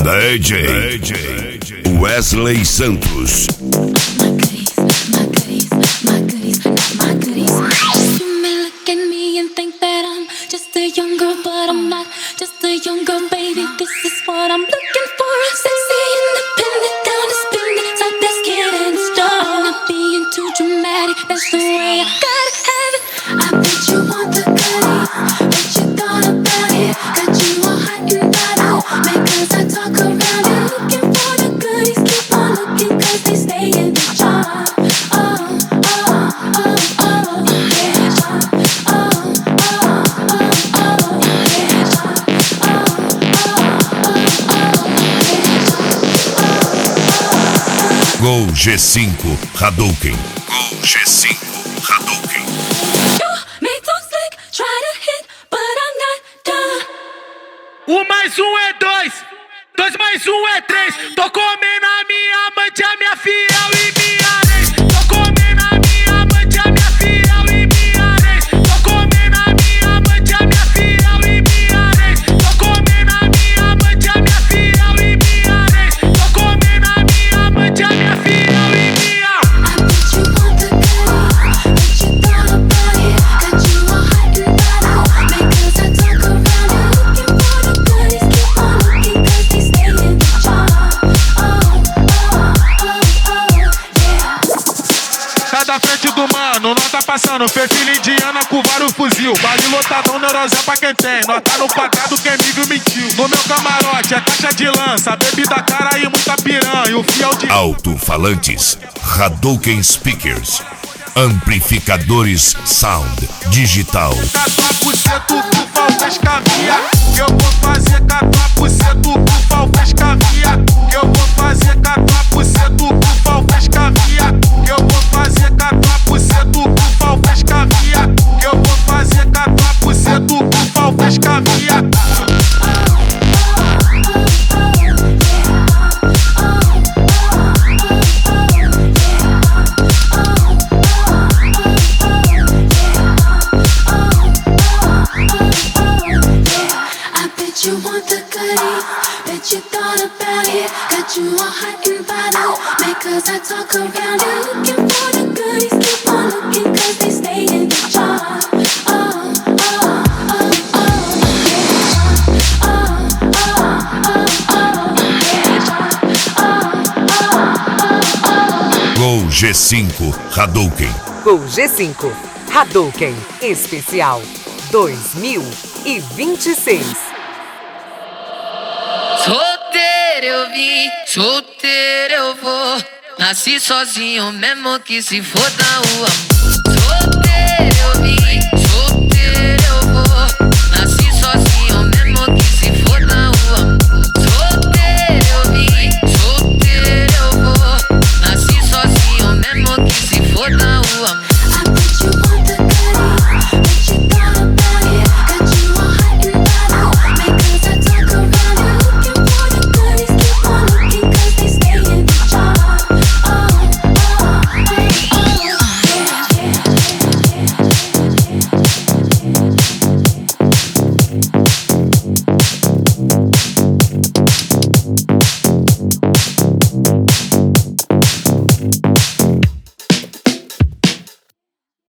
DJ Wesley Santos. You may look at me and think that I'm just a young girl, but I'm not just a young girl, baby. This is what I'm looking for. Sexy, independent, down to spin it, top that's getting strong. Not being too dramatic, that's the way I gotta have it. I bet you want the goodies, bet you thought about it. Got you all hot and bothered, because I talk around it. Looking for the goodies, keep on looking, cause they stay in the jar. Gol G5 Hadouken. Gol G5 Hadouken. Mais um é dois, dois mais um é três. Tô comendo a minha amante, a minha fiel e minha ex. Tô comendo a minha amante, a minha fiel e minha ex. Tô comendo a minha amante, a minha fiel e minha ex. Tô comendo a minha amante, a minha fiel e minha ex. Tô comendo a minha amante, a minha fiel e minha. I bet you want the goodies, bet you thought about it. Got you all hot and bothered, because I talk around it. Looking for the goodies, keep on looking, cause they stay in the jar. Yeah. Sai da frente do mano, nós tá passando. Perfil indiana com vários fuzil. Vale lotadão, neurosé pra quem tem. Nós tá no pagado, quem vive mentiu. No meu camarote é caixa de lança, bebida cara e muita piranha. O fiel de Alto-falantes Hadouken Speakers. Amplificadores Sound Digital. 4% do Falvez Cavia. Que eu vou fazer 4% do Falvez Cavia. Que eu vou fazer 4% do Falvez Cavia. Que eu vou fazer 4% do Falvez Cavia. Que eu vou fazer 4% do Falvez Cavia. You want the goodies, bet you thought about it. Got you all hot and bothered, because I talk around it. Looking for the goodies, keep on looking, cause they stay in the jar. Gol G5 Hadouken. Gol G5 Hadouken Especial 2026. Solteiro eu vim, solteiro eu vou. Nasci sozinho mesmo que se foda o amor.